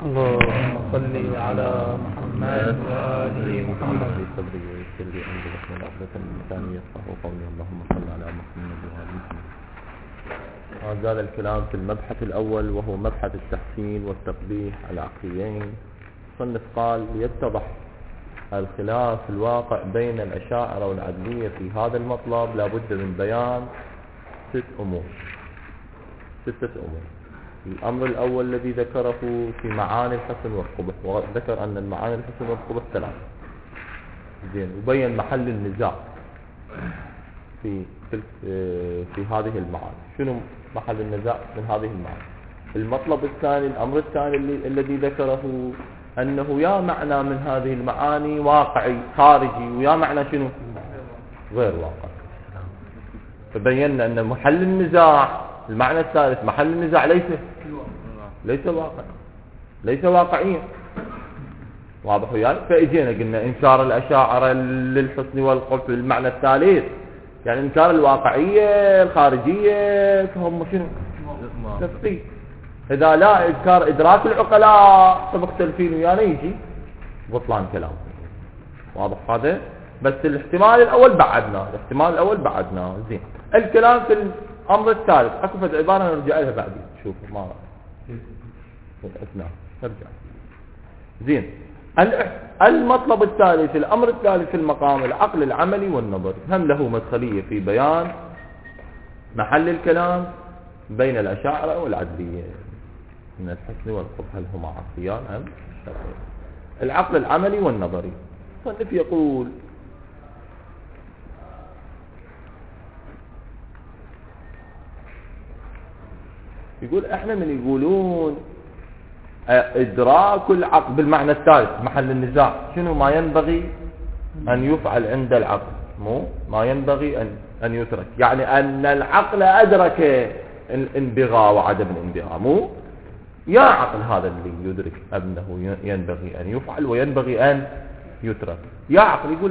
اللهم صل على محمد وآل محمد. في صدري ويسر لي أمري واحلل عقدة من لساني يفقهوا قولي. اللهم صل على محمد وآل محمد. ما زال الكلام في المبحث الأول وهو مبحث التحسين والتقبيح العقليين. صنف قال: ليتضح الخلاف الواقع بين الأشاعرة والعدلية في هذا المطلب لابد من بيان ستة أمور. الأمر الأول الذي ذكره في معاني الحسن والقبح، وذكر أن المعاني الحسن والقبح ثلاثة. زين، وبين محل النزاع في هذه المعاني. شنو محل النزاع من هذه المعاني؟ المطلب الثاني، الأمر الثاني الذي ذكره أنه يا معنى من هذه المعاني واقعي خارجي، ويا معنى شنو غير واقعي. فبينا أن محل النزاع، المعنى الثالث، محل النزاع ليس واقعيا. واضح وياي؟ فاجينا قلنا انكار الاشاعره للحسن والقبح بالمعنى الثالث، يعني انكار الواقعيه الخارجيه، فهم شنو؟ تفصيل. اذا لا انكار ادراك العقلاء فمختلفين ويانا يجي بطلان كلام. واضح هذا؟ بس الاحتمال الاول بعدناه. زين، الكلام في الامر الثالث اكو فد عباره نرجع لها بعدين شوفوا ما اثناء نرجع. زين، المطلب الثالث، الامر الثالث في المقام العقل العملي والنظري، هم له مدخليه في بيان محل الكلام بين الاشاعره والعدليه من الحسن والقبح، هل هما عقليان ام شرعيان؟ العقل العملي والنظري. صنف يقول احنا من يقولون ادراك العقل بالمعنى الثالث محل النزاع، شنو ما ينبغي ان يفعل عند العقل، مو ما ينبغي ان يترك، يعني ان العقل ادرك الانبغاء وعدم الانبغاء، مو يا عقل هذا اللي يدرك انه ينبغي ان يفعل وينبغي ان يترك. يا عقل، يقول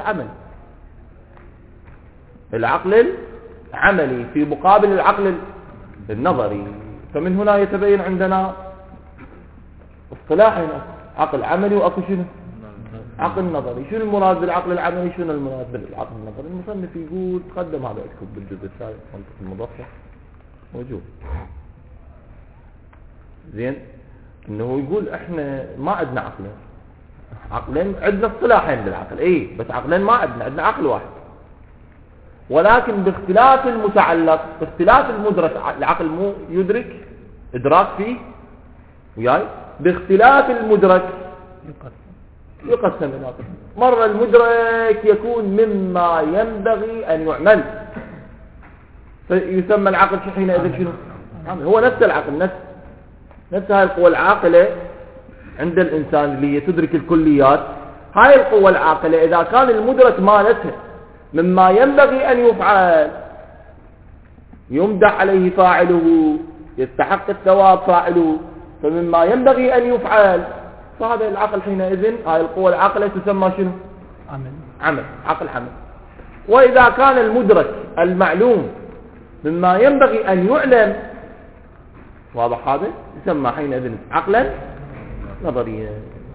العقل العملي في مقابل العقل النظري. فمن هنا يتبين عندنا اصطلاحين، عقل عملي واكو شنو؟ عقل نظري. شنو المراد بالعقل العملي، شنو المراد بالعقل النظري؟ المصنف يقول تقدم هذا عندكم بالجزء الثالث منطق المضافة موجود. زين، انه يقول احنا ما عندنا عقلين، عندنا اصطلاحين بالعقل، بس عقلين ما عندنا عقل واحد، ولكن باختلاف المتعلق، باختلاف المدرك. العقل مو يدرك ادراك فيه وياي، باختلاف المدرك يقسم الى قسم. مرة المدرك يكون مما ينبغي ان يعمل، فيسمى العقل حينئذ شنو؟ هو نفس العقل، نفس هاي القوة العاقلة عند الانسان اللي هي تدرك الكليات. هاي القوة العاقلة اذا كان المدرك مالتها مما ينبغي ان يفعل، يمدح عليه فاعله، يستحق الثواب فاعله، فمما ينبغي ان يفعل، فهذا العقل حينئذ، هاي القوة العاقلة تسمى شنو؟ عقل عمل. واذا كان المدرك المعلوم مما ينبغي ان يعلم، واضح هذا، يسمى حينئذ عقلا نظريا.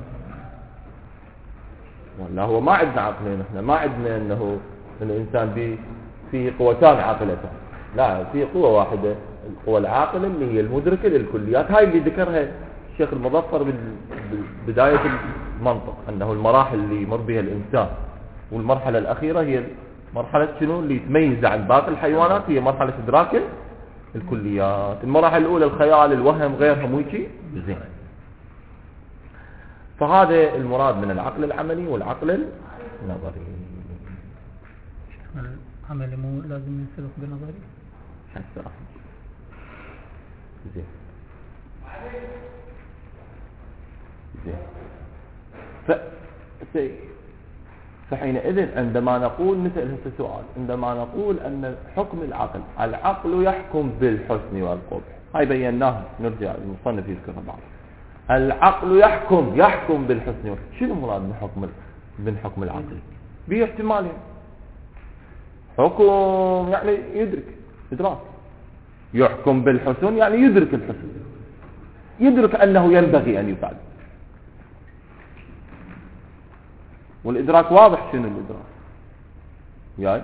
ولا هو ما عندنا عقلين، احنا ما عندنا انه الانسان فيه قوتان عاقلتان، لا، فيه قوة واحدة، القوة العاقلة اللي هي المدركة للكليات. هاي اللي ذكرها الشيخ المظفر بداية المنطق، انه المراحل اللي يمر بها الانسان، والمرحلة الاخيرة هي مرحلة شنو اللي تميز عن باقي الحيوانات، هي مرحلة ادراك الكليات. المراحل الاولى الخيال، الوهم، غيرهم ويجي. زين، فهذا المراد من العقل العملي والعقل النظري. العمل مو لازم ينسبق بنظري حتى زين. فحينئذ عندما نقول مثل هذا السؤال، عندما نقول ان حكم العقل يحكم بالحسن والقبح، هاي بيناه، نرجع المصنف يذكرها بعض. العقل يحكم بالحسن والقبح. شنو المراد من حكم العقل؟ به احتمالين. حكم يعني يدرك ادراك، يحكم بالحسن يعني يدرك الحسن، يدرك أنه ينبغي أن يفعل. والإدراك واضح. شنو الإدراك؟ يعني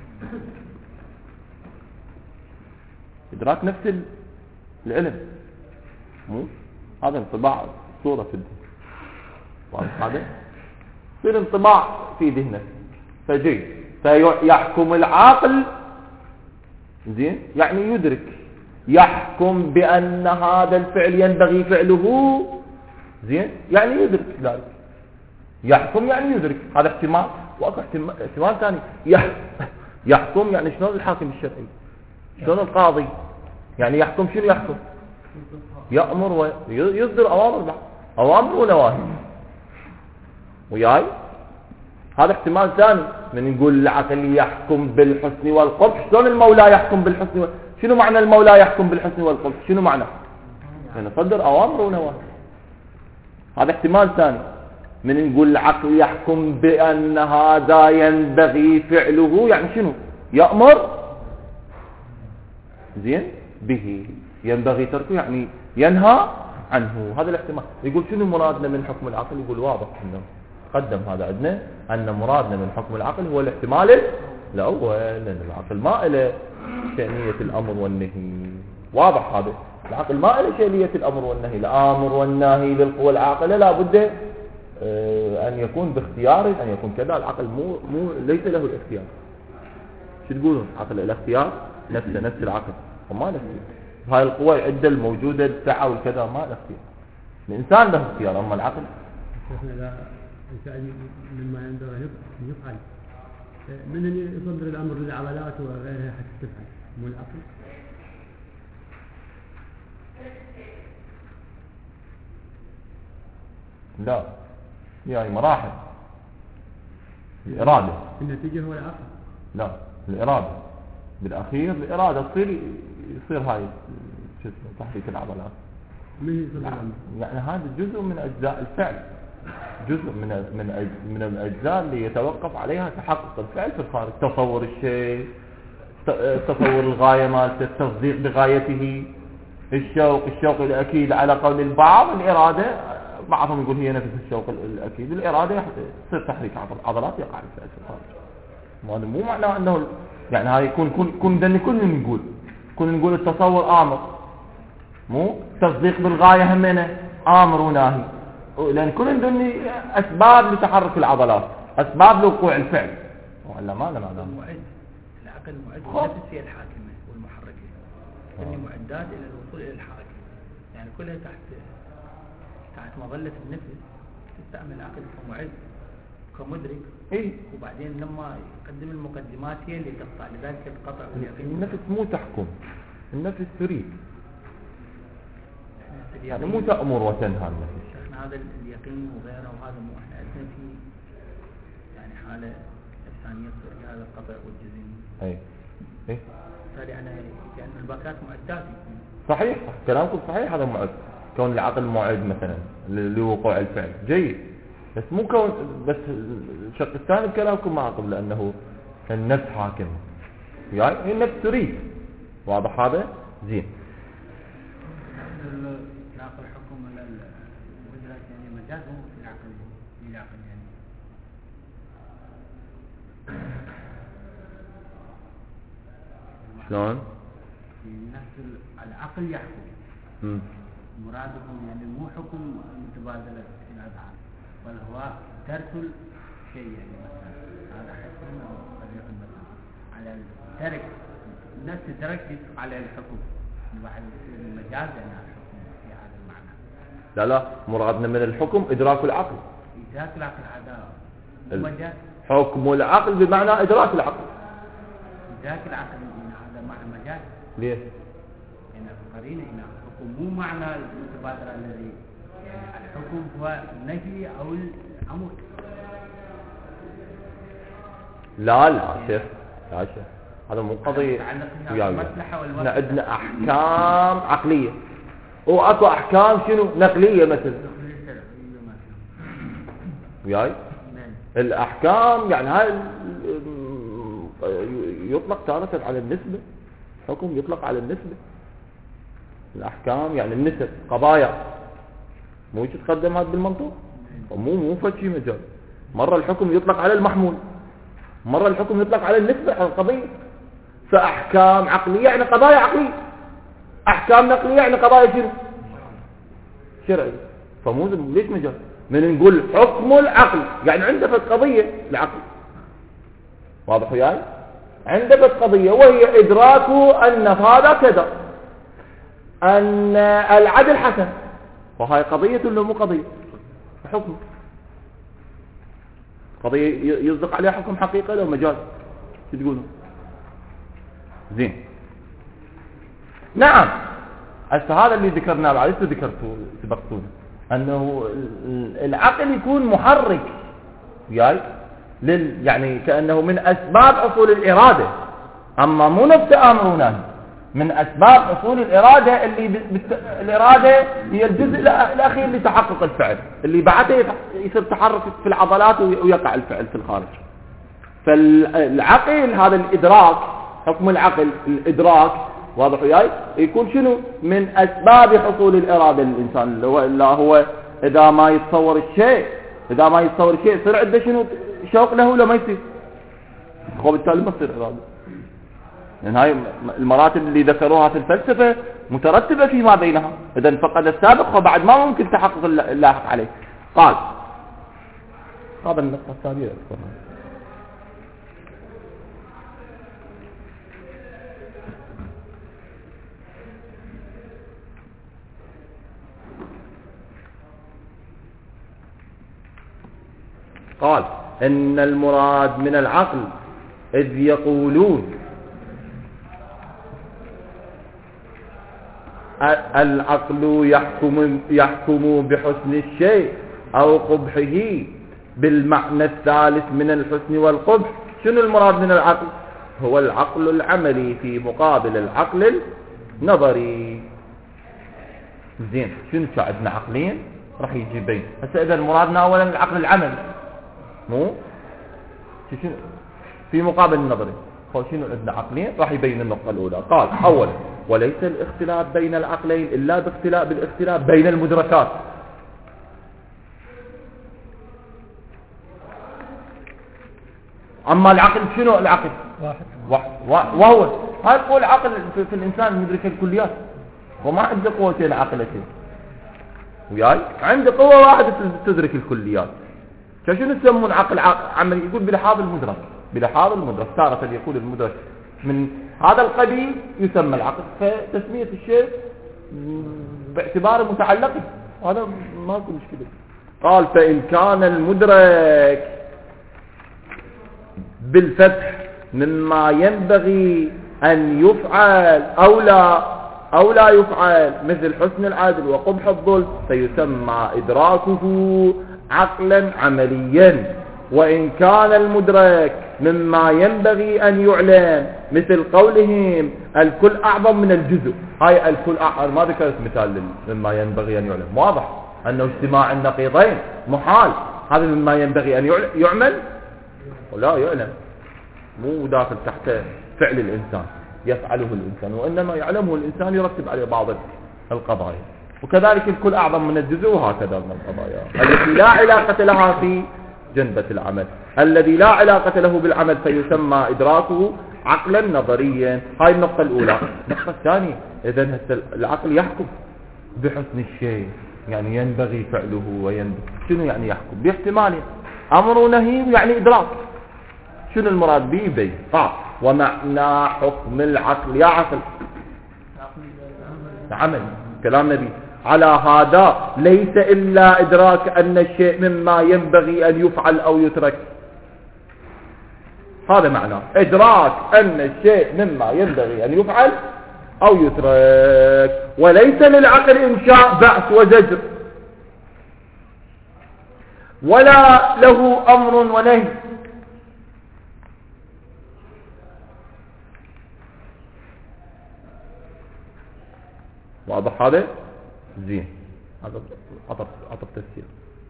إدراك نفس العلم، مو هذا انطباع صورة في الذهن، واضح هذا؟ يصير انطباع في ذهنك فجي فيحكم العاقل، زين، يعني يدرك، يحكم بأن هذا الفعل ينبغي فعله، زين، يعني يدرك ذلك. يحكم يعني يدرك، هذا احتمال. واكو احتمال ثاني، يحكم يعني شلون الحاكم الشرعي، شلون القاضي، يعني يحكم. شنو يحكم؟ يأمر ويصدر أوامر ونواهي، وياي. هذا احتمال ثاني. من نقول العقل يحكم بالحسن والقبح، شلون المولى يحكم بالحسن شنو معنى المولى يحكم بالحسن والقبح؟ شنو معنى؟ يعني يصدر أوامر ونواهي. هذا احتمال ثاني. من نقول العقل يحكم بأن هذا ينبغي فعله، يعني شنو؟ يأمر، زين، به، ينبغي تركه يعني ينهى عنه. هذا الاحتمال. يقول شنو مرادنا من حكم العقل؟ يقول واضح انه قدم هذا عندنا ان مرادنا من حكم العقل هو الاحتمال الاول، لان العقل ما له شأنية الامر والنهي. واضح هذا. العقل ما له شأنية الامر والنهي. الامر والنهي للقوى العاقله لا بد ان يكون باختيار، ان يكون كذا. العقل مو ليس له الاختيار. شو تقولون؟ عقل الاختيار نفس العقل وما له اختيار. هاي القوى العده الموجوده السعه والكذا ما له اختيار. الانسان له اختيار، اما العقل مما ينبغي أن يفعل من أن يصدر الأمر للعضلات وغيرها حتى تفعل، مو العقل. لا، يعني مراحل. الإرادة النتيجة هو العقل. لا، الإرادة بالأخير. الإرادة يصير هاي شو اسمه تحريك العضلات. يعني هذا جزء من أجزاء الفعل، جزء من الأجزاء اللي يتوقف عليها تحقق الفعل في الخارج. تصور الشيء، تصور الغاية مالته، التصديق بغايته، الشوق الأكيد على قول البعض. الإرادة بعضهم يقول هي نفس الشوق الأكيد. الإرادة يصير تحريك عضلات يقع الفعل في الخارج. هذا مو معناه أنه يعني هاي كن دني كل نقول التصور آمر، مو تصديق بالغاية همينة آمر وناهي، لأن كل دني أسباب لتحرك العضلات، أسباب لوقوع الفعل. ولا ما معناه معد. العقل معد نفس هي الحاكمة والمحركة، تبني معدات إلى الوصول إلى الحركة، يعني كلها تحت مظلة النفس. تستعمل العقل كمعد كمدرك. إيه؟ وبعدين لما يقدم المقدمات هي اللي تقطع، لذلك القطع واليقين. النفس مو تحكم، النفس تريد، يعني مو تأمر وتنهى النفس. شيخنا هذا اليقين وغيره، وهذا مو احنا عندنا في يعني حالة إنسانية تصير هذا القطع والجزم. اي بالتالي أنا كأن الباكات معدات يكون. صحيح، كلامكم صحيح. هذا معد، كون العقل معد مثلا لوقوع الفعل جيد، بس مو كون بس. الشق الثاني بكلامكم ما أقبل، لأنه النفس حاكم، يعني النفس تريد. واضح هذا؟ زين. العقل حكم على القدرات، يعني مجاز هو في العقل يعني. شلون؟ نفس العقل يحكم. مرادهم يعني مو حكم متبادلة الأذهان، بل هو ترك الشيء. يعني مثلا هذا حكم قد يكون مثلا على الترك، نفس ترك على الحكم. بعد المجاز يعني الحكم في هذا المعنى. لا، مرادنا من الحكم إدراك العقل. إدراك العقل هذا مجاز. حكم العقل بمعنى إدراك العقل. إدراك العقل هذا معنى مجاز. ليه؟ هنا قرينة هنا الحكم مو معنى المتبادر الذي يعني الحكم هو النهي أو الأمر. لا شيخ، لا شيخ، هذا مو قضية. احنا عندنا أحكام عقلية، وأكو أحكام شنو نقلية مثل. وياي الأحكام يعني هاي يطلق تارة على النسبة. حكم يطلق على النسبة، الأحكام يعني النسب قضايا، مو تتقدم هذا بالمنطوق، مو فشي مجال. مرة الحكم يطلق على المحمول، مرة الحكم يطلق على النسبة على القضية. فأحكام عقلية يعني قضايا عقلية، أحكام نقلية يعني قضايا شنو؟ شرعية. فمو ليش مجال من نقول حكم العقل يعني عنده في القضية العقل، واضح وياي؟ عنده في القضية وهي إدراك أن هذا كذا، أن العدل حسن، وهي قضية ولا مو قضية؟ حكم قضية يصدق عليها حكم حقيقة لو مجاز. شو تقولون؟ زين. نعم هذا اللي ذكرناه بعد ذكرتوه سبقتوه، أنه العقل يكون محرك وياي يعني كأنه من أسباب حصول الإرادة، أما مو نفس أمر ونهي، من أسباب حصول الإرادة اللي الإرادة هي الجزء الأخير لتحقق الفعل، اللي بعده يصير تحرك في العضلات ويقع الفعل في الخارج. فالعقل هذا الإدراك، حكم العقل الإدراك، واضح وياي؟ يكون شنو؟ من أسباب حصول الإرادة للإنسان، إلا هو إذا ما يتصور الشيء يصير عنده شنو؟ شوق له ولا ما يصير؟ وبالتالي ما تصير إرادة. لأن هاي المراتب اللي ذكروها في الفلسفة مترتبة فيما بينها، إذا فقد السابق وبعد ما ممكن تحقق اللاحق عليه. قال هذا النقطة الثانية أذكرها. قال إن المراد من العقل إذ يقولون العقل يحكم بحسن الشيء أو قبحه بالمعنى الثالث من الحسن والقبح. شنو المراد من العقل؟ هو العقل العملي في مقابل العقل النظري. زين، شنو عندنا عقلين راح يجي بين هسه. إذا مرادنا أولا العقل العملي، مو شنو في مقابل النظري. شنو عندنا عقلين راح يبين النقطة الأولى. قال أولا وليس الاختلاف بين العقلين إلا بالاختلاف بين المدركات. أما العقل شنو؟ العقل واحد وهو هاي قول العقل في الإنسان مدرك الكليات، وما عنده قوتين عقلتين وياي، عنده قوة واحدة تدرك الكليات. شنو يسمون عقل عملي؟ يقول بلحاظ المدرك، بلحاظ المدرك. تارة يقول المدرك من هذا القبيل يسمى العقل، فتسمية الشيء باعتباره متعلق هذا ما يكون مشكلة. قال فإن كان المدرك بالفتح مما ينبغي أن يفعل أو لا يفعل مثل حسن العدل وقبح الظلم فيسمى إدراكه عقلا عمليا. وإن كان المدرك مما ينبغي أن يعلم مثل قولهم الكل أعظم من الجزء. هاي الكل أعظم ما ذكرت مثال مما ينبغي أن يعلم، واضح أنه اجتماع النقيضين محال. هذا مما ينبغي أن يعمل ولا يعلم، مو داخل تحت فعل الإنسان يفعله الإنسان، وإنما يعلمه الإنسان يرتب عليه بعض القضايا. وكذلك الكل أعظم من الجزء، وهكذا من القضايا التي لا علاقة لها في جنبة العمل. الذي لا علاقة له بالعمل فيسمى إدراكه عقلا نظريا. هاي النقطة الأولى. النقطة الثانية إذن العقل يحكم بحسن الشيء، يعني ينبغي فعله وينبغي. شنو يعني يحكم؟ باحتماله أمر ونهي، يعني إدراك. شنو المراد به؟ بي ومعنى حكم العقل يا عقل عمل كلام نبي على هذا ليس إلا إدراك أن الشيء مما ينبغي أن يفعل أو يترك. هذا معناه إدراك أن الشيء مما ينبغي أن يفعل أو يترك، وليس للعقل إنشاء بعث وزجر، ولا له أمر ونهي. واضح هذا؟ زين، هذا عطف تفسير.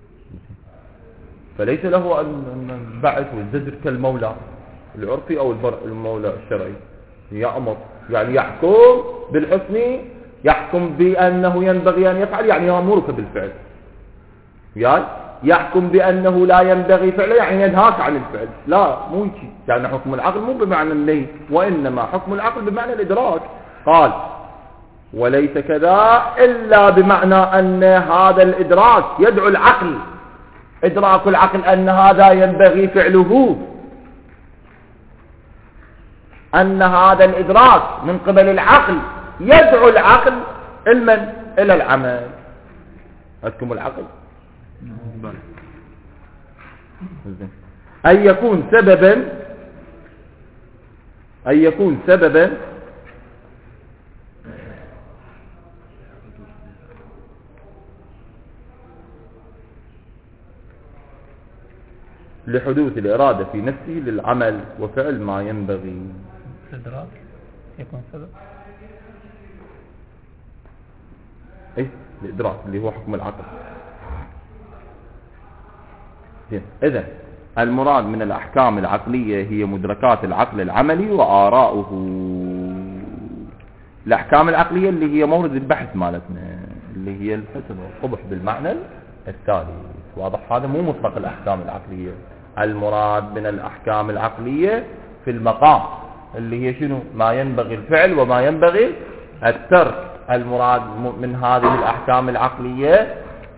فليس له البعث والزجر كالمولى العرفي أو المولى الشرعي. يأمر يعني يحكم بالحسن يحكم بأنه ينبغي أن يفعل يعني يأمرك بالفعل، يعني يحكم بأنه لا ينبغي فعله يعني ينهاك عن الفعل. لا مو يجي، يعني حكم العقل مو بمعنى النهي، وإنما حكم العقل بمعنى الإدراك. قال وليس كذا إلا بمعنى أن هذا الإدراك يدعو العقل، إدراك العقل أن هذا ينبغي فعله، أن هذا الإدراك من قبل العقل يدعو العقل علما إلى العمل. أتكم العقل أن يكون سببا لحدوث الإرادة في نفسه للعمل وفعل ما ينبغي. الإدراك يكون سبب، إيه الإدراك اللي هو حكم العقل. إذن المراد من الأحكام العقلية هي مدركات العقل العملي وآراؤه. الأحكام العقلية اللي هي مورد البحث مالتنا، اللي هي الحسن والقبح بالمعنى الثالث. واضح؟ هذا مو مطلق الأحكام العقلية. المراد من الأحكام العقلية في المقام اللي هي شنو؟ ما ينبغي الفعل وما ينبغي الترك. المراد من هذه الأحكام العقلية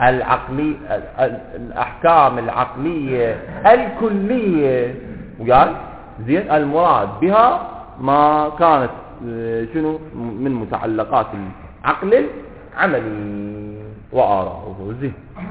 الأحكام العقلية الكلية، وقال زين المراد بها ما كانت شنو من متعلقات العقل العملي وآراؤه. زين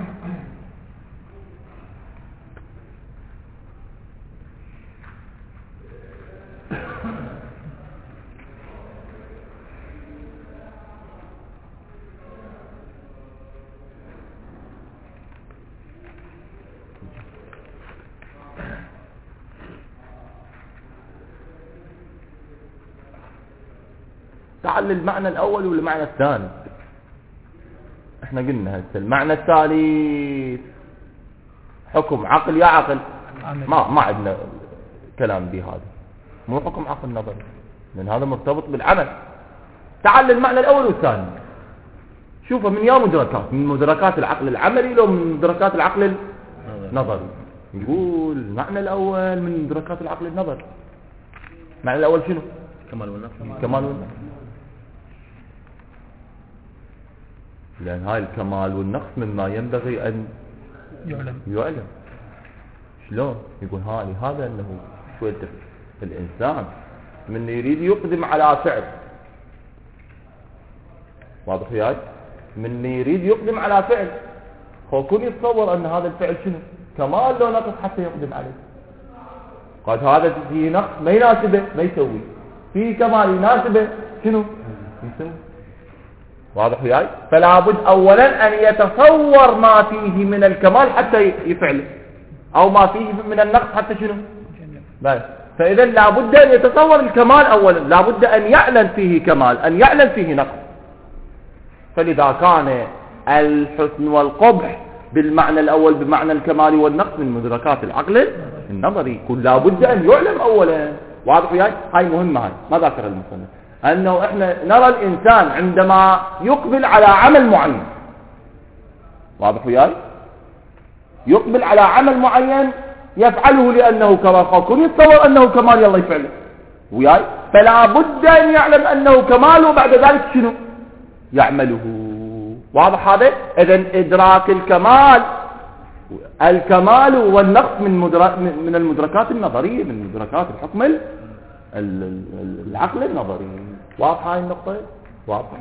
تعال للمعنى الأول والمعنى الثاني. احنا قلنا هسه المعنى الثالث حكم عقل يا عقل، ما عندنا كلام بهذا، مو حكم عقل نظري لأن هذا مرتبط بالعمل. تعال للمعنى الأول والثاني، شوفوا من يا مدركات، من مدركات العقل العملي لو من مدركات العقل النظري. يقول المعنى الأول من مدركات العقل النظري. المعنى الأول شنو؟ كمال والنقص. كمال والنقص، لأن هاي الكمال والنقص مما ينبغي أن يعلم. شلون؟ يقول هذا أنه شوية الإنسان من يريد يقدم على فعل، واضح وياي؟ من يريد يقدم على فعل كون يتصور أن هذا الفعل شنو؟ كمال لو نقص حتى يقدم عليه. قال هذا فيه نقص ما يناسبه ما يسوي، فيه كمال يناسبه شنو؟ يسوي. واضح وياي؟ فلا بد اولا ان يتصور ما فيه من الكمال حتى يفعله، او ما فيه من النقص حتى شنو؟ فاذا لا بد ان يتصور الكمال اولا، لا بد ان يعلن فيه كمال، ان يعلن فيه نقص. فلذا كان الحسن والقبح بالمعنى الاول بمعنى الكمال والنقص من مدركات العقل النظري، كل لا بد ان يعلم اولا. واضح وياي؟ هاي مهمه، هاي ما ذكر المصنف، أنه إحنا نرى الإنسان عندما يقبل على عمل معين، واضح وياي؟ يقبل على عمل معين يفعله لأنه كمال، كون يتصور أنه كمال يلا يفعله وياي، فلا بد أن يعلم أنه كمال وبعد ذلك شنو؟ يعمله. واضح هذا؟ إذن إدراك الكمال والنقص من المدركات النظرية، من مدركات الحكم العقل النظري. واضحة هاي النقطة؟ واضحة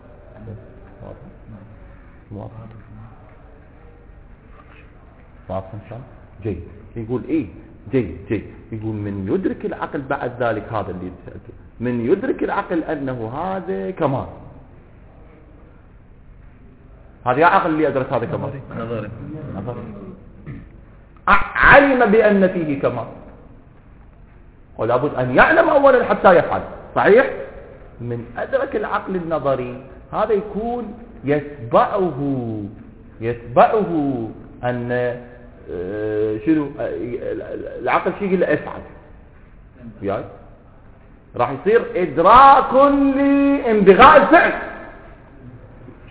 إن شاء الله. جيد. يقول إيه جيد. يقول من يدرك العقل بعد ذلك، هذا اللي يتسأل، من يدرك العقل أنه هذا كمال. هذا يا عقل اللي أدرك هذا كمال نظري. علم بأن فيه كمال، ولا بد أن يعلم أولا حتى يفعل. صحيح؟ من أدرك العقل النظري هذا يكون يتبعه أن شنو العقل شيء يقول له افعل، راح يصير إدراك لانبغاء الفعل.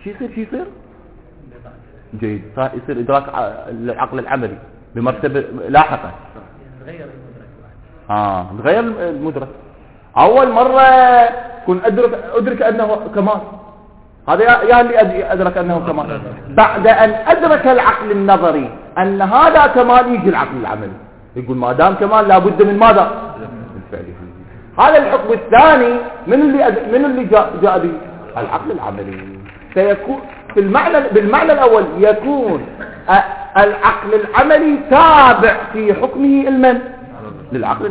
شو يصير جيد، يصير إدراك العقل العملي بمرتبة لاحقة. تغير المدرك تغير المدرك. أول مرة كن أدرك أنه كمال، هذا يا اللي أدرك أنه كمال. بعد أن أدرك العقل النظري أن هذا كمال، يجي العقل العملي يقول ما دام كمال لابد من ماذا؟ من فعله. هذا الحكم الثاني من اللي جاء به؟ العقل العملي. سيكون بالمعنى الأول يكون العقل العملي تابع في حكمه للعقل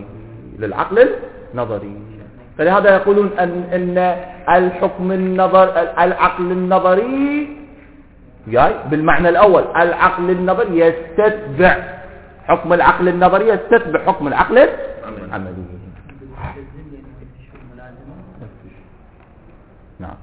النظري. فلهذا يقولون أن العقل النظري جاي بالمعنى الأول، العقل النظري يستتبع حكم العقل النظري، يستتبع حكم العقل العملي. نعم.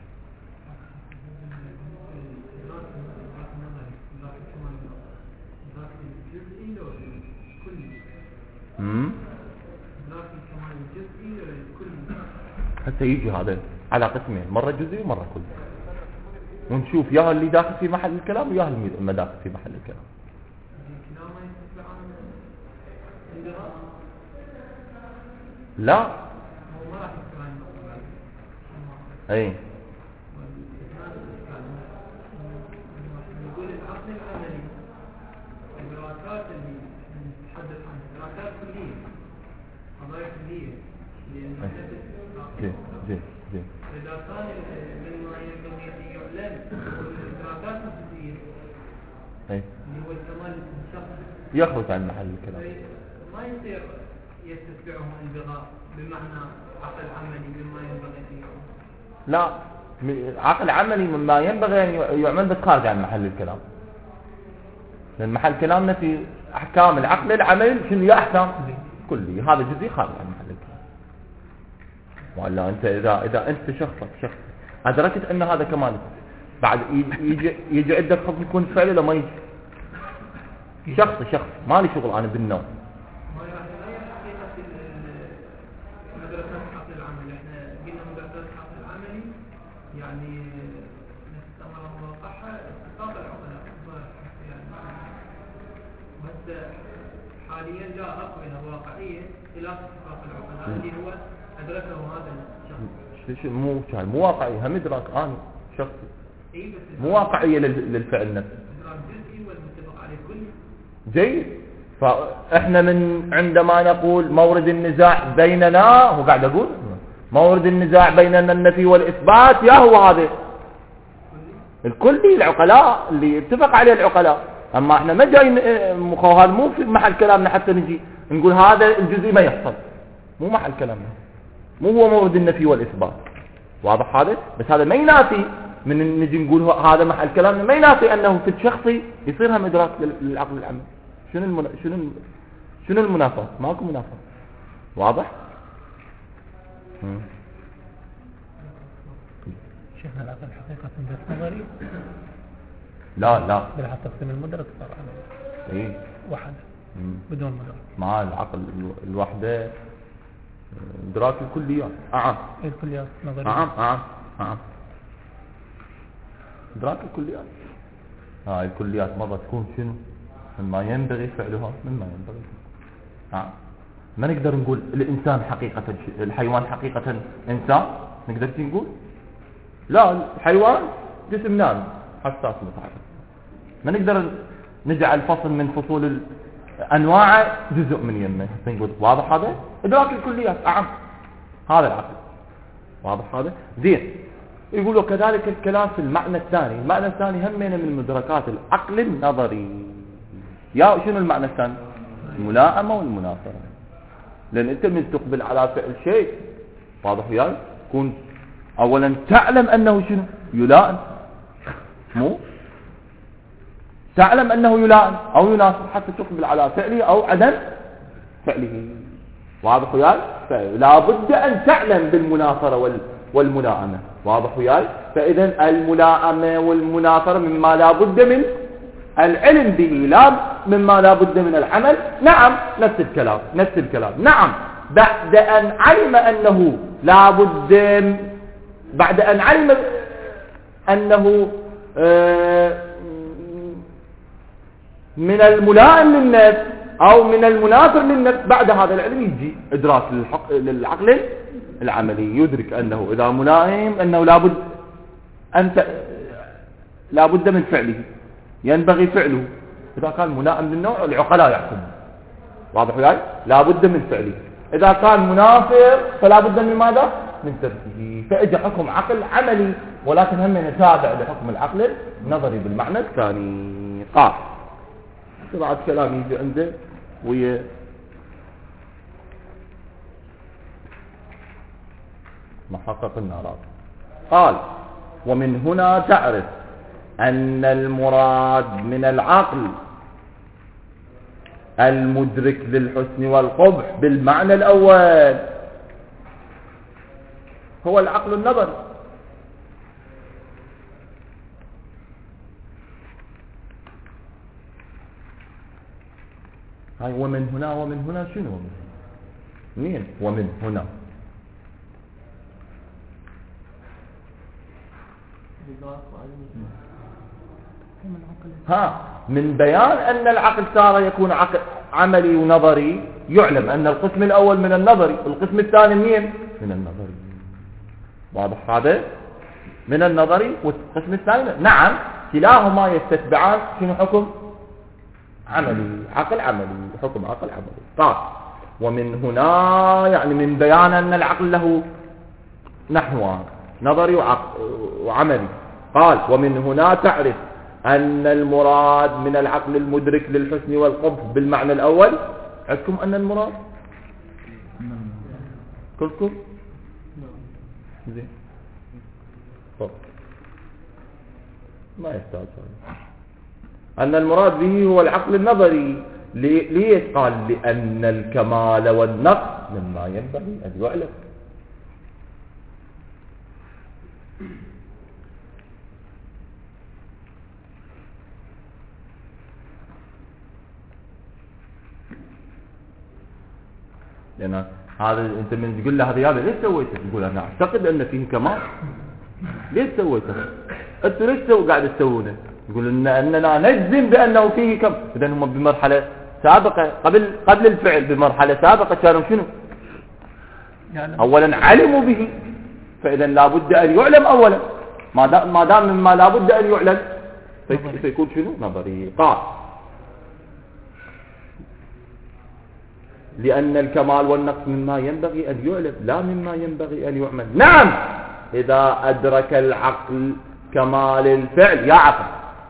حتى يجي هذا على قسمين، مرة جزئي ومرة كلي، ونشوف يا اللي داخل في محل الكلام ويا اللي داخل في محل الكلام. لا اي زين. إذا كان مما ينبغي أن يعلم الإدراكات النفسية اللي هو الكمال الشخص يخرج عن محل الكلام، ما يصير يستتبعه انبغاء بمعنى عقل عملي مما ينبغي أن يعلم. لا، عقل عملي مما ينبغي أن يعمل بس خارج عن محل الكلام، لأن محل كلامنا في أحكام العقل العملي شنو هي أحكام كلي، هذا جزء خارج عن محل الكلام. ولا أنت إذا أنت شخص أدركت أن هذا كمال، بعد يجي عندك حكم يكون فعلي لما يجي شخص ما لي شغل أنا بالنوم. ما هي حقيقة مدرسات العقل العملي، احنا قلنا مدرسات العقل العملي يعني نستمر موقعها استطاق العقلاء يعني، بس حاليا لا أقبل واقعية إلى استطاق العقلاء اللي هو أدركه هذا الشخص. مو واقعي، هم إدراك أنا شخصي، مو واقعية للفعل نفسه. إدراك جزئي والمتفق عليه كلي. جيد. فإحنا من عندما نقول مورد النزاع بيننا، هو قاعد أقول مورد النزاع بيننا النفي والإثبات، يا هو هذا الكلي العقلاء اللي اتفق عليه العقلاء. أما إحنا ما جاي هذا مو في محل كلامنا حتى نجي نقول هذا الجزء ما يحصل، مو محل كلامنا، مو هو مورد النفي والإثبات. واضح هذا؟ بس هذا ما ينافي من نجي نقول هذا محل كلامنا، ما ينافي أنه في الشخصي يصير هم إدراك للعقل العملي. شنو المنافاة؟ ماكو منافاة. واضح؟ شيخنا العقل حقيقة بس نظري؟ لا بالعكس تقسيم المدرك صار عملي. ايه وحده بدون مدرك. مع العقل الوحدة إدراك الكليات. الكليات نظري. إدراك الكليات. الكليات مرة تكون شنو؟ مما ينبغي فعلها مما ينبغي. ما نقدر نقول الإنسان حقيقة الحيوان حقيقة إنسان، نقدر نقول لا، الحيوان جسم نام حساس متحرك، ما نقدر نجعل فصل من فصول أنواع جزء من يمه حتى نقول. واضح هذا؟ إدراك الكليات هذا العقل. واضح هذا؟ زين. يقولوا كذلك الكلام في المعنى الثاني هم من المدركات العقل النظري. يا شنو المعنى الثاني؟ الملائمة والمناصرة. لأن أنت من تقبل على فعل شيء، واضح وياي، كون أولا تعلم أنه شنو؟ يلائم، مو تعلم أنه يلائم أو يناصر حتى تقبل على فعله أو عدم فعله. واضح وياي؟ فلا بد أن تعلم بالمناصرة والملائمة. واضح وياي؟ فإذا الملائمة والمناصرة مما لا بد من العلم به، لا مما لا بد من العمل. نعم، نفس الكلام. نعم، بعد أن علم أنه لا بد، بعد أن علم أنه من الملائم للنفس أو من المنافر للنفس، بعد هذا العلم يجي إدراك للعقل العملي، يدرك أنه إذا ملائم أنه لابد من فعله، ينبغي فعله. إذا كان ملائم للنوع العقلاء يحكم، واضح وياي؟ لابد من فعله. إذا كان منافر فلا بد من ماذا؟ من تركه. فإجا حكم عقل عملي، ولكن هم نتابع لحكم العقل النظري بالمعنى الثاني. قال بعد كلام يجي عنده ويا محقق النارات. قال ومن هنا تعرف أن المراد من العقل المدرك للحسن والقبح بالمعنى الأول هو العقل النظري. هاي ومن هنا شنو؟ منين ومن هنا؟ من بيان أن العقل صار يكون عقل عملي ونظري، يعلم أن القسم الأول من النظري، القسم الثاني منين؟ من النظري. واضح هذا؟ من النظري والقسم الثاني. نعم كلاهما يستتبعان شنو حكم عملي، عقل عملي، حكم عقل عملي. طيب ومن هنا يعني من بيان أن العقل له نحوان، نظري وعملي. قال ومن هنا تعرف أن المراد من العقل المدرك للحسن والقبح بالمعنى الأول. عندكم أن المراد كلكم زين ما يحتاج أن المراد به هو العقل النظري. ليش؟ قال لأن الكمال والنقص مما ينبغي أن يعلم. لأن هذا أنت من تقول له هذا ليش سويته؟ يقول أنا أعتقد أن فيه كمال. ليش سويته؟ أنتوا ليش قاعد تسوونه؟ يقول أننا نجزم بأنه فيه كم. إذا هم بمرحلة سابقة قبل الفعل بمرحلة سابقة كانوا شنو؟ أولا علموا به، فإذا لابد أن يعلم أولا. ما دام مما لابد أن يعلم فيكون شنو؟ نظري. قال لأن الكمال والنقص مما ينبغي أن يعلم لا مما ينبغي أن يعمل. نعم إذا أدرك العقل كمال الفعل يا عقل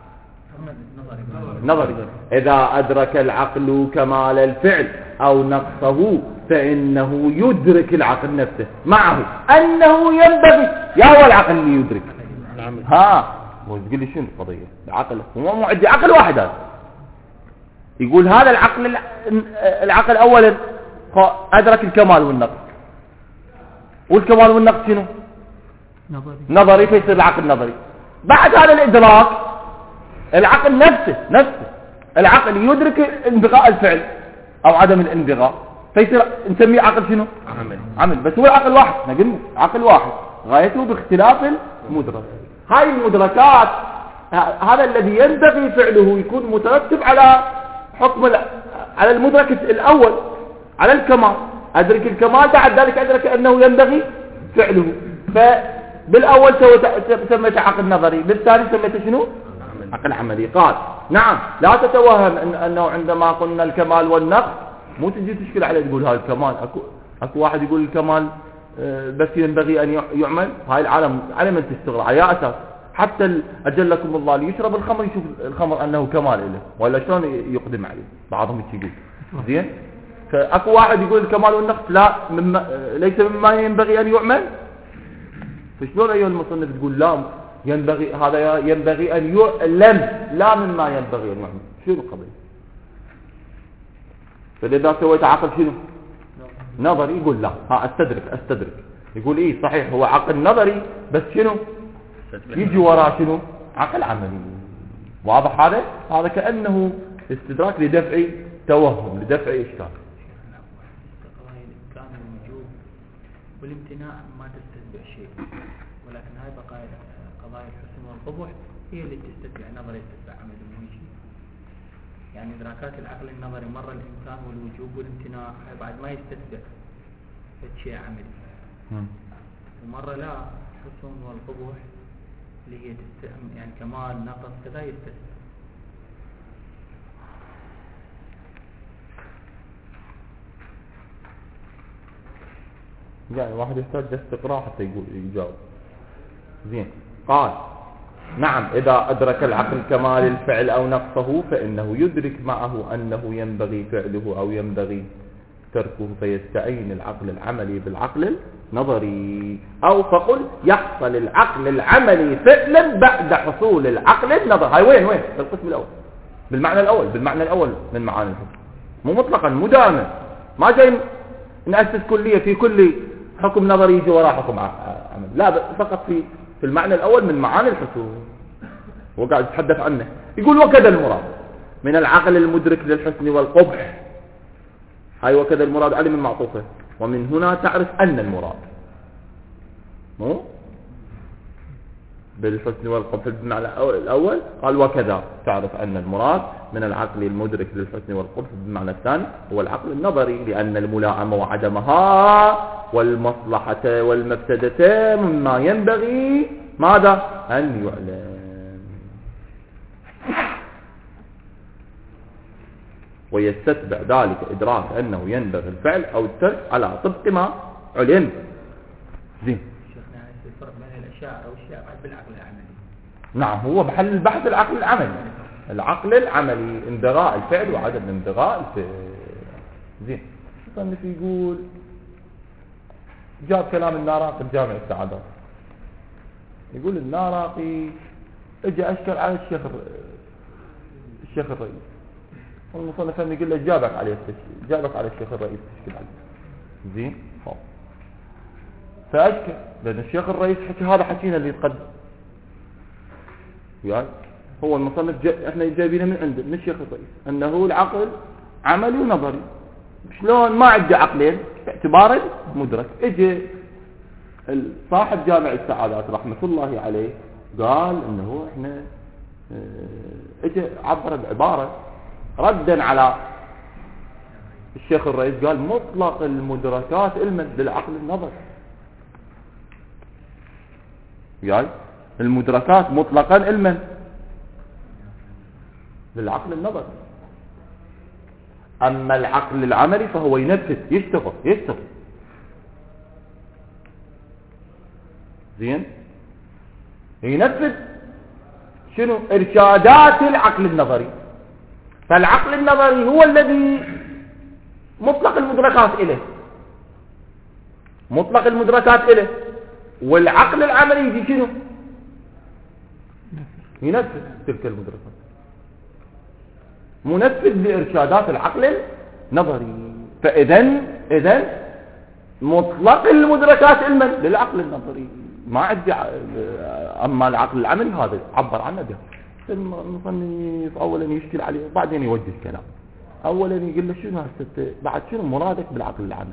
نظري، إذا أدرك العقل كمال الفعل أو نقصه فإنه يدرك العقل نفسه معه أنه ينبغي. يا هو العقل اللي يدرك. تقول لي شنو القضية؟ العقل هو معدي عقل واحد هذا. يقول هذا العقل أولا أدرك الكمال والنقص، والكمال والنقص شنو؟ نظري، فيصير العقل نظري. بعد هذا الإدراك العقل نفسه العقل يدرك انبغاء الفعل أو عدم الانبغاء، فيصير نسميه عقل شنو؟ عمل. بس هو العقل واحد، نقول عقل واحد غايته باختلاف المدرك. هاي المدركات هذا الذي ينبغي فعله يكون مترتب على حكم على المدرك الأول، على الكمال. أدرك الكمال، بعد ذلك أدرك أنه ينبغي فعله. فبالأول سميت عقل نظري، بالثاني سميت شنو؟ عقل عملي. قال نعم لا تتوهم أنه عندما قلنا الكمال والنقص مو تجي تشكل عليه تقول هذا الكمال. أكو واحد يقول الكمال بس ينبغي أن يعمل. هاي العالم على من تشتغل على أساس حتى أجلكم الله اللي يشرب الخمر يشوف الخمر أنه كمال له، ولا شلون يقدم عليه. بعضهم يقول زين. فأكو واحد يقول الكمال والنقص لا ليس مما ينبغي أن يعمل. فشلون أيها المصنف تقول لا ينبغي هذا ينبغي أن يعلم لا مما ينبغي أن يعمل؟ شنو القضية؟ فإذا سويت عقل شنو؟ نظري. يقول لا أستدرك. يقول إيه صحيح هو عقل نظري، بس شنو يجي وراء شنو؟ عقل عملي. واضح هذا؟ هذا كأنه استدراك لدفع توهم، لدفع إشكال. قضايا الإمكان والوجوب والامتناع ما تستتبع شيء، ولكن هاي بقايا قضايا الحسن والقبح هي اللي تستتبع نظري تستتبع عملي مو شيء. يعني إدراكات العقل النظري مرة الإمكان والوجوب والامتناع بعد ما يستتبع شيء عملي، ومرة لا الحسن والقبح اللي هي يعني كمال نقص كذا يستتبع. يعني واحد يحتاج استقراء حتى يجاوب. زين. قال نعم إذا أدرك العقل كمال الفعل أو نقصه فإنه يدرك معه أنه ينبغي فعله أو ينبغي تركه، فيستعين العقل العملي بالعقل النظري. أو فقل يحصل العقل العملي فعلا بعد حصول العقل النظري. هاي وين في القسم الأول، بالمعنى الأول من معاني الحكم، مو مطلقا مو دائما. ما جاي نأسس كلية في كل حكم نظري يجي وراء حكم عمل، لا، فقط في المعنى الأول من معاني الحصول. هو قاعد يتحدث عنه، يقول وكذا المراد من العقل المدرك للحسن والقبح. هاي وكذا المراد علي من معطوفه. ومن هنا تعرف أن المراد مو بالحسن والقبح بالمعنى الأول. قال وكذا تعرف أن المراد من العقل المدرك للحسن والقبح بالمعنى الثاني هو العقل النظري، لأن الملائمة وعدمها والمصلحة والمفسدة مما ينبغي ماذا أن يعلم. ويستتبع ذلك إدراك أنه ينبغي الفعل أو الترك على طبق ما علم. زين. شيخنا الفرق بين الأشاعرة والشيعة بالعقل العملي. نعم، هو بحل البحث العقل العملي. العقل العملي انبغاء الفعل وعدم انبغاء الفعل. زين. الصنف يقول جاب كلام الناراقي بجامع السعادات. يقول الناراقي اجى اشكل على الشيخ الرئيس، والمصنف يقول له جابك على الشيخ الرئيس تشكل عليه. زين. فاشكل لان الشيخ الرئيس حكي هذا حكينا اللي يتقدم، يعني هو المصنف احنا جايبينه من الشيخ الرئيس انه العقل عملي ونظري. شلون ما عنده عقلين اعتبار مدرك. اجى صاحب جامع السعادات رحمة الله عليه قال انه احنا اجى عبر بعبارة ردا على الشيخ الرئيس، قال مطلق المدركات علما بالعقل النظري. يعني المدركات مطلقا علما بالعقل النظري، اما العقل العملي فهو ينفذ يشتغل. زين. ينفذ شنو؟ ارشادات العقل النظري. فالعقل النظري هو الذي مطلق المدركات إليه، والعقل العملي يجي شنو؟ ينفذ تلك المدركات، منفذ لإرشادات العقل النظري. فإذن مطلق المدركات علما للعقل النظري، ما عندي. أما العقل العملي هذا عبر عنه به المصنف. أولا يشكل عليه وبعدين يوجه الكلام. أولا يقول له شنو بعد شنو مرادك بالعقل العملي؟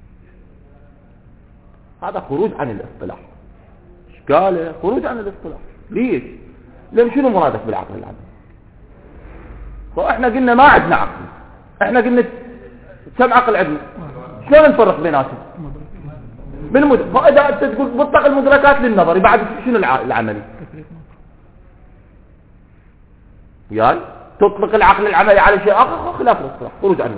هذا خروج عن الاصطلاح. إشكاله خروج عن الاصطلاح. ليش؟ لأن شنو مرادك بالعقل العملي؟ فإحنا قلنا ما عندنا عقل. إحنا قلنا كم عقل عندنا؟ شلون نفرق بيناتهم؟ فإذا أنت تقول مطلق المدركات للنظري بعد شنو العملي؟ يعني تطلق العقل العملي على شيء آخر خلاف الاصطلاح.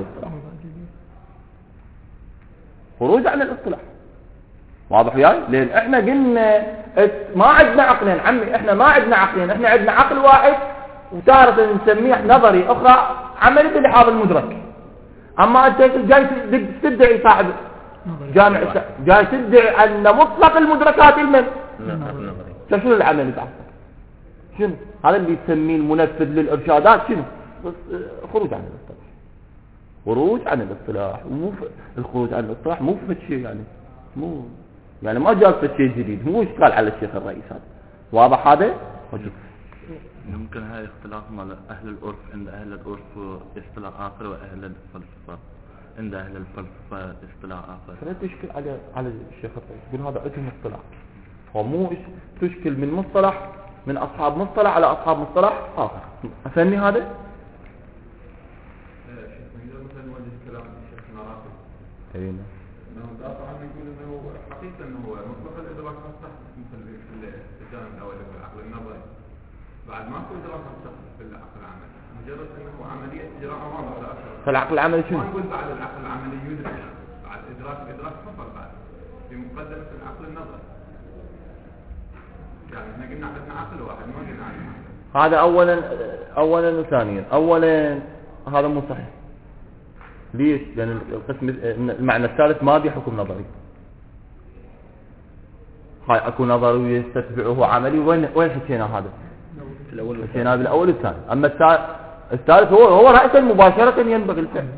خروج عن الاصطلاح. واضح يعني؟ لأن احنا قلنا ما عندنا عقلين عمي. احنا ما عندنا عقلين، احنا عندنا عقل واحد وتارة نسميه نظري، أخرى عملي بلحاظ المدرك. أما أنت جاي تدعي صاحب جامع جاي تدعي أن مطلق المدركات علما. شنو العمل بتاعك؟ شنو هذا اللي تسميه المنفذ للإرشادات؟ شنو؟ بس خروج عن الاصطلاح. مو الخروج عن الاصطلاح مو في شيء، يعني مو يعني ما جاب في شيء جديد، مو اشكال على الشيخ الرئيس هذا. واضح هذا؟ يمكن هاي اختلاف مال أهل العرف. عند أهل العرف اصطلاح آخر، وأهل الفلسفة عند أهل الفلسفة اصطلاح آخر. فلا تشكل على الشيخ الرئيس، يقول هذا اسم اصطلاح. هو مو تشكل من مصطلح من أصحاب مصطلح على أصحاب مصطلح آخر. أفهمني هذا؟ مثلا وجه كلام الشيخ نراقب أي انه دافع عنه يقول انه حقيقه انه مطلق الادراك الصح مثل في الجانب الاول في العقل النظري بعد ما هو ادراك الصح في العقل العملي مجرد انه عمليه اجراء اوامر لا اكثر. فالعقل العملي شنو؟ ما نقول بعد العقل العملي يدرك بعد الادراك حصل بعد في مقدمه العقل النظري. يعني احنا قلنا عندنا عقل واحد ما قلنا عقل. هذا اولا وثانيا. اولا هذا مو صحيح. ليش؟ لان القسم المعنى الثالث ما بي حكم نظري. هاي اكو نظري يستتبعه عملي. وين حكينا هذا؟ في الأول حكينا بالاول والثاني. اما الثالث هو رأسا مباشرة ينبغي الفعل.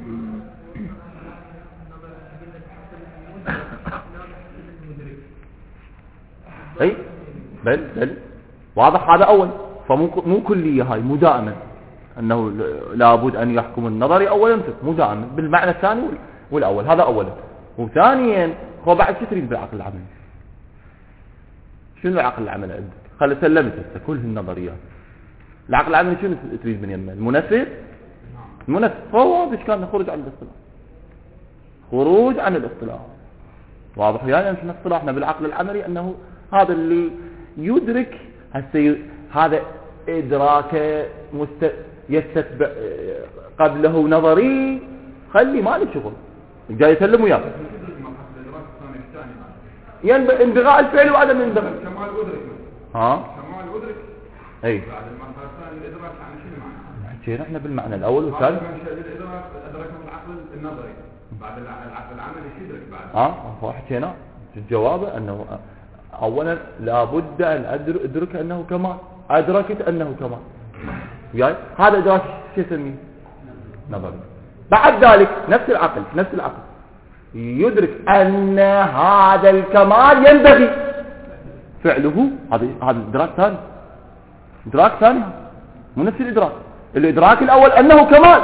اي بل واضح. هذا اول. فمو كلية هاي مو دائما انه لابد ان يحكم النظري اولا مو دائما بالمعنى الثاني والاول. هذا اولا. وثانيا هو بعد شو تريد بالعقل العملي؟ شنو العقل العملي عندك؟ خلي سلمت هسه كل النظريات. العقل العملي شنو تريد من يمه؟ المنفذ. فهو واضح كان خروج عن الاصطلاح. خروج عن الاصطلاح. واضح يعني احنا اصطلاحنا بالعقل العملي انه هذا اللي يدرك هذا ادراك يستتبع قبله نظري. خلي ما له شغل جاي يسلم وياه انبغاء الفعل وعدم انبغاء كمال ادرك. كمال ادرك. اي بعد المرحله الثانيه الادراك يعني شنو معناه؟ حكينا احنا بالمعنى الاول والثاني. الادراك ادرك العقل النظري. بعد العقل العملي شو يدرك بعد؟ هو حكينا الجواب انه اولا لابد ان ادرك انه كمال. ادركت انه كمال. وياي هذا ادراك شو يسميه؟ نظري. بعد ذلك نفس العقل يدرك ان هذا الكمال ينبغي فعله. هذا ادراك ثاني مو نفس الادراك الاول انه كمال.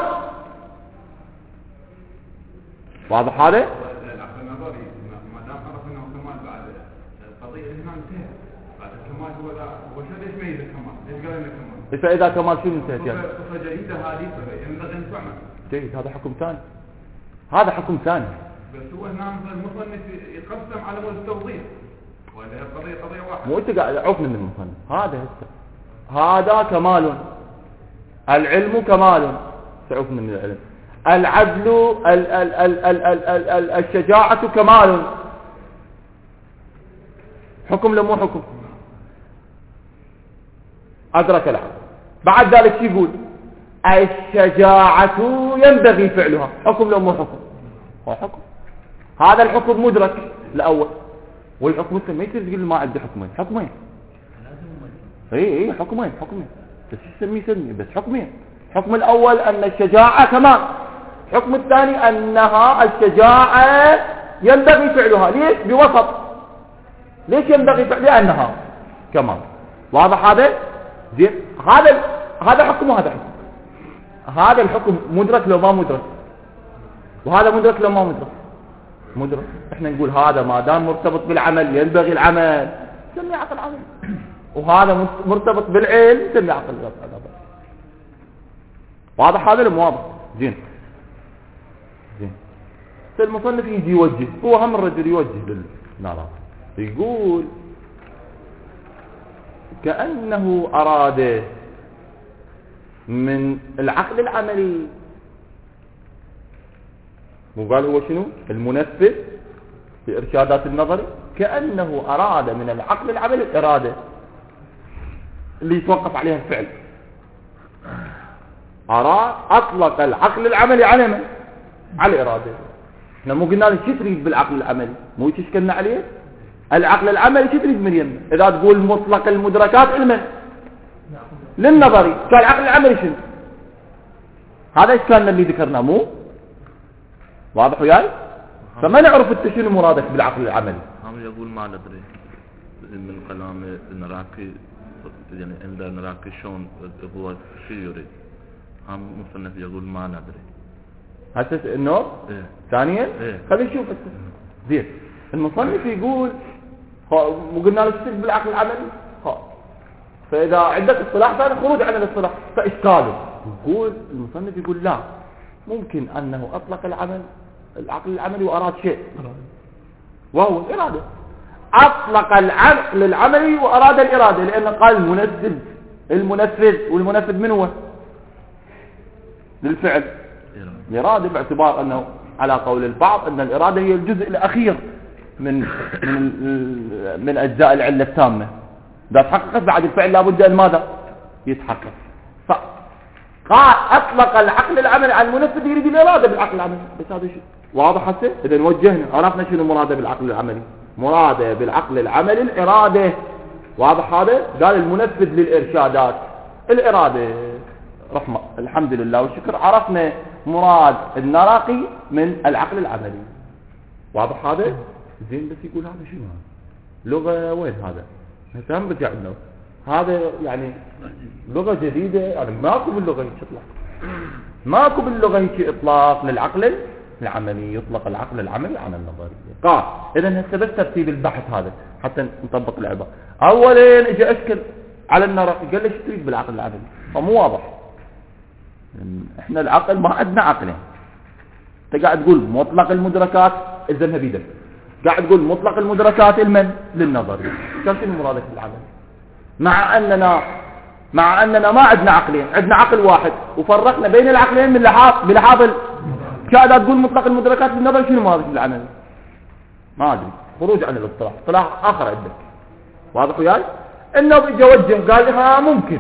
واضح هذا؟ العقل النظري ما دام عرف انه كمال بعد القضيه هنا انتهت. بعد الكمال هو شو ليش يميز الكمال؟ ليش قال انه كمال؟ فاذا كمال شنو انتهت يعني؟ صفه جديده هذه ينبغي ان تعمل. جيد. هذا حكم ثاني. بس هو هنا مثلا المصنف يقسم على مود التوظيف ولا هي قضيه واحده. مو انت قاعد عفنا من المصنف. هذا كمال. العلم كمال. تعفنا من العلم. العدل الشجاعة كمال. حكم لمو حكم. أدرك العقل. بعد ذلك شو يقول؟ الشجاعة ينبغي فعلها. حكم لمو حكم. هو حكم. هذا الحكم مدرك الأول. والحكم الثاني ما يصير تقول ما عندي حكمين. اي حكمين. بس سمي بس حكمين. الحكم الأول أن الشجاعة كمال. الحكم الثاني أنها الشجاعة ينبغي فعلها. ليش؟ بوسط. ليش ينبغي فعلها؟ لأنها كمال. واضح هذا؟ زين. هذا حكم وهذا حكم. هذا الحكم مدرك لو ما مدرك؟ وهذا مدرك لو ما مدرك. احنا نقول هذا ما دام مرتبط بالعمل ينبغي العمل نسميه عقل عمل. وهذا مرتبط بالعلم نسميه عقل عمل. واضح هذا ولا واضح؟ زين. المصنف يجي يوجه. هو هم الرجل يوجه للنار. يقول كأنه أراد من العقل العملي. وقال هو شنو؟ المنفذ في إرشادات النظري. كأنه أراد من العقل العملي الإرادة اللي يتوقف عليها الفعل. أطلق العقل العملي على من؟ على الإرادة. احنا مو قلنا له شو تريد بالعقل العملي؟ مو تشكلنا عليه؟ العقل العملي شو تريد من يمه؟ إذا تقول مطلق المدركات علما للنظري كان العقل العملي شنو؟ هذا إشكالنا اللي ذكرناه مو؟ واضح وياي؟ فما نعرف انت شنو مرادك بالعقل العملي. هم يقول ما ندري من كلام النراقي يعني عند النراقي شلون هو شو يريد. هم مصنف يقول ما ندري. هسه انه ثانيا خلينا نشوف زين. المصنف يقول مو قلنا له شو بالعقل العملي؟ فإذا عندك اصطلاح ثاني خروج عن الاصطلاح فإشكاله. يقول المصنف يقول لا، ممكن أنه أطلق العقل العملي وأراد شيء وهو الإرادة. أطلق العقل العملي وأراد الإرادة، لأنه قال المنفذ والمنفذ من هو للفعل؟ الإرادة، باعتبار أنه على قول البعض أن الإرادة هي الجزء الأخير من أجزاء العلة التامة. إذا تحققت بعد الفعل لابد أن ماذا يتحقق. فقال أطلق العقل العملي على المنفذ يريد الإرادة بالعقل العملي. بس هذا شيء واضح هسه. إذا وجهنا عرفنا شنو مراده بالعقل العملي. مراده بالعقل العملي الإرادة. واضح هذا؟ قال المنفذ للإرشادات الإرادة. رحمة الحمد لله والشكر عرفنا مراد النراقي من العقل العملي. واضح هذا؟ زين. بس يقول هذا شنو هذا؟ لغة وين هذا؟ نتهم برجع له. هذا يعني لغة جديدة، يعني ماكو باللغة هيك اطلاق. ماكو باللغة هيك اطلاق للعقل العملي. يطلق العقل العملي على النظرية. قال اذا هسه بس ترتيب البحث هذا حتى نطبق العبارة. اولا اجى اشكل على النراقي قال لي ايش تريد بالعقل العملي؟ فمو واضح. احنا العقل ما عندنا عقلين. انت قاعد تقول مطلق المدركات الزمها بيدك، قاعد تقول مطلق المدركات المن للنظري. شو مرادك بالعمل؟ مع اننا ما عندنا عقلين، عندنا عقل واحد وفرقنا بين العقلين من بلحاظ قاعد تقول مطلق المدركات للنظري. شنو مرادك بالعمل؟ ما ادري. خروج عن الاصطلاح، اصطلاح اخر عندك. واضح وياي؟ انه بيجي وجه قال ها ممكن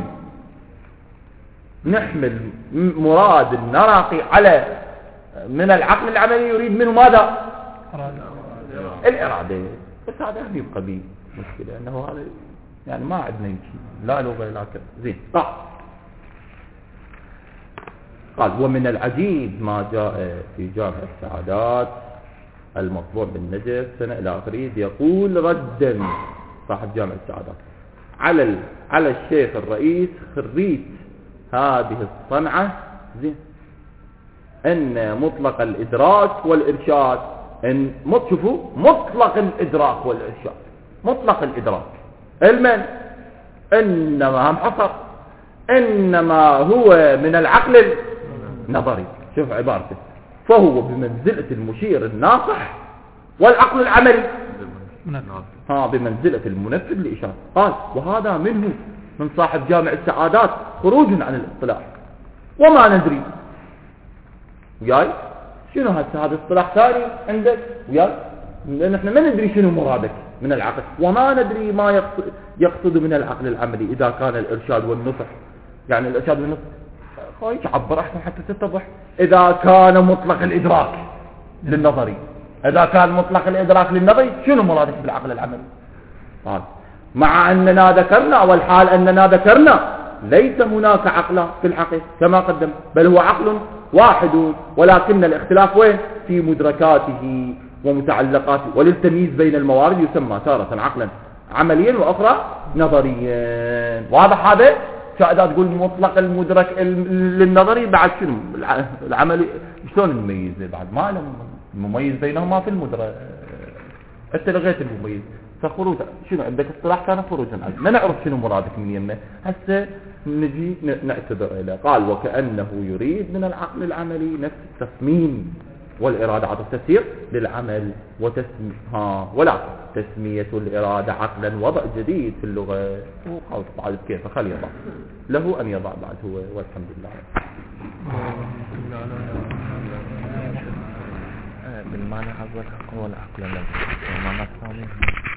نحمل مراد النراقي على من العقل العملي يريد منه ماذا؟ الإرادة. بس هذا يبقى به مشكلة أنه هذا يعني ما عندنا يمكن لا لغة لا كذا. زين. قال ومن العجيب ما جاء في جامع السعادات المطبوع بالنجف سنة إلى آخره، يقول ردا صاحب جامع السعادات على الشيخ الرئيس خريج هذه الصنعة، زين، ان مطلق الادراك والارشاد، ان شوفوا مطلق الادراك والارشاد، مطلق الادراك المن انما هم حصر انما هو من العقل النظري. شوف عبارته، فهو بمنزلة المشير الناصح والعقل العملي بمنزلة المنفذ لإشارة. قال وهذا منه من صاحب جامع السعادات خروج عن الاصطلاح. وما ندري وياي شنو هذا اصطلاح ثاني عندك وياي، لأن احنا ما ندري شنو مرادك من العقل، وما ندري ما يقصد من العقل العملي إذا كان الإرشاد والنصح. يعني الإرشاد والنصح خايف عبر أحسن حتى تتضح. إذا كان مطلق الإدراك للنظري، إذا كان مطلق الإدراك للنظري شنو مرادك بالعقل العملي؟ قال مع أننا ذكرنا والحال أننا ذكرنا ليس هناك عقل في الحقيقة كما قدم، بل هو عقل واحد، ولكن الاختلاف وين؟ في مدركاته ومتعلقاته. وللتمييز بين الموارد يسمى تارة عقلا عمليا وأخرى نظريا. واضح هذا؟ شاهدات تقول مطلق المدرك للنظري بعد شنو العملي؟ شلون نميزه بعد؟ ما له المميز بينهما في المدرك. انت لغيت المميز فخروج شنو عندك اصطلاح كان خروجا عنه. ما نعرف شنو مرادك من يمه. هسه نجي نعتذر اليه. قال وكأنه يريد من العقل العملي نفس التصميم والإرادة عطف تفسير للعمل ولكن تسمية الإرادة عقلا وضع جديد في اللغة. وقال بعد كيف خلي يضع له أن يضع بعد هو. والحمد لله. بالمعنى أول هو العقل الذي والمعنى الثاني